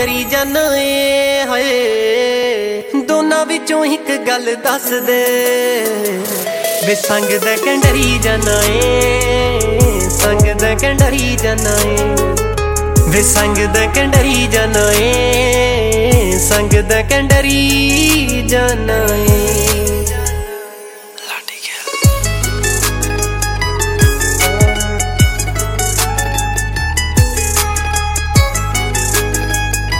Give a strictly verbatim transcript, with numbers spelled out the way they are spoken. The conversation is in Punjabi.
ਕਰੀ ਜਾਨਾ ਏ ਹਾਏ ਦੋਨਾਂ ਵਿੱਚੋਂ ਇੱਕ ਗੱਲ ਦੱਸ ਦੇ ਵੇ ਸੰਗ ਦਾ ਕੰਡਰੀ ਜਾਨਾ ਏ ਸੰਗ ਦਾ ਕੰਡਰੀ ਜਾਨਾ ਏ ਵੇ ਸੰਗ ਦਾ ਕੰਡਰੀ ਜਾਨਾ ਏ ਸੰਗ ਦਾ ਕੰਡਰੀ ਜਾਨਾ ਏ।